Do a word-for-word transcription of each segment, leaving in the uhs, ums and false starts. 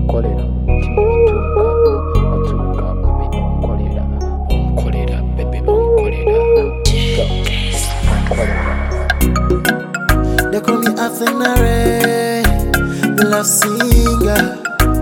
onkolera mutima otuuka otuuka baby onkolera onkolera baby onkolera onkolera. They call me Athenare, the love singer.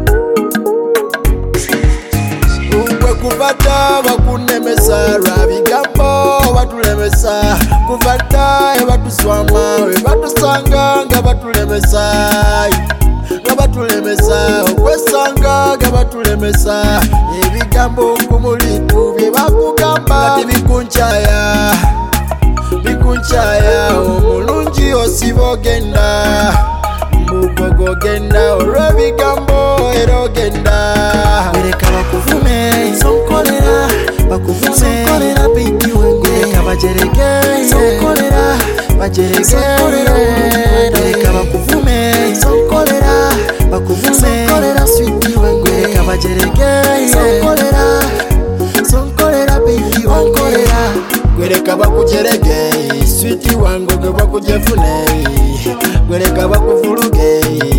Ugwe kuvata bakunemesa rabigambo batulemesa kuvata ebatuswama ebatusanga nga batulemesa nga batulemesa okwesanga nga batulemesa ebigambo kumulitu bye bakugamba kati bikunchaya bikunchaya omulungi osibogenda mbugogo genda olw'ebigambo era ogenda bereka bakuvume sonkolera bakuvume sonkolera baby wengo bereka bajereke sonkolera bajereke bereka bakuvume sonkolera bakuvume sonkolera sweet wengo bereka bajereke sonkolera sonkolera baby onkolera bereka bakujereke sweet wango gwe bakujefune bereka bakuvuluge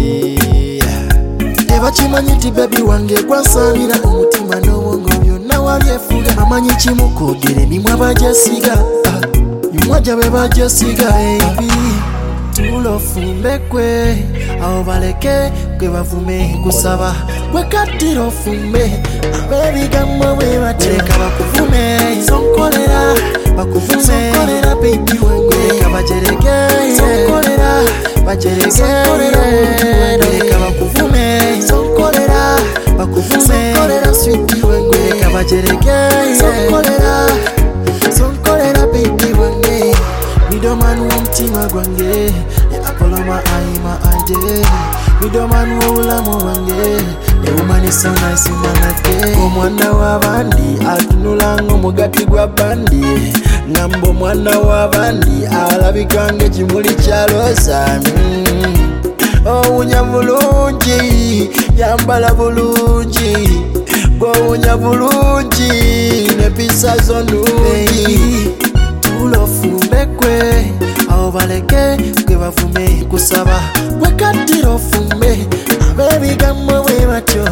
tebakimanyi nti bebi wange gwansalira omutima n'obwongo byonna walyefuga bamanyi kimu kwogera emimwa bajesiga mimwa gyabe bajesiga ebi tulofumbe kwe awo baleke gwe bavume kusaba gwe kattira ofumbe abebigambo bwe batereka bakuvume sonkolera bakuvume sonkolera baby wange bereka bajereke sonkolera bajereke bereka bakuvume sonkolera bakuvume sonkolera sweet wange bereka bajereke sonkolera sonkolera baby wange midoman w'omutima gwange ne apoloma ayima ade midoman w'obulamu wange ewumanisa naisinanake omwana w'abandi atunula ng'omugati gwa bandi ngamba omwana w'abandi alabika ng'ekimuli kya rosa owunya bulungi yambala bulungi gw'owunya bulungi n'empisa zo nnungi tulofumbe kwe awo baleke gwe bavume kusaba gwe kattira ofumbe abebigambo bwe batyo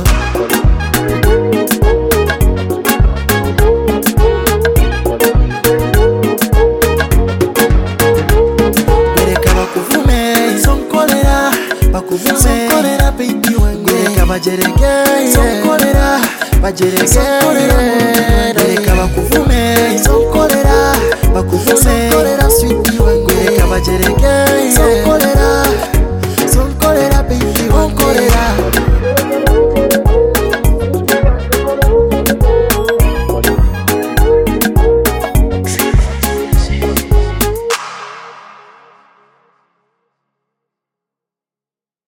bereka bakuvume sonkolera bakuvume sonkolera baby wange bereka bajereke sonkolera bajereke bereka bakuvume sonkolera bakuvume sonkolera sweet wange bereka bajereke sonkolera sonkolera baby onkolera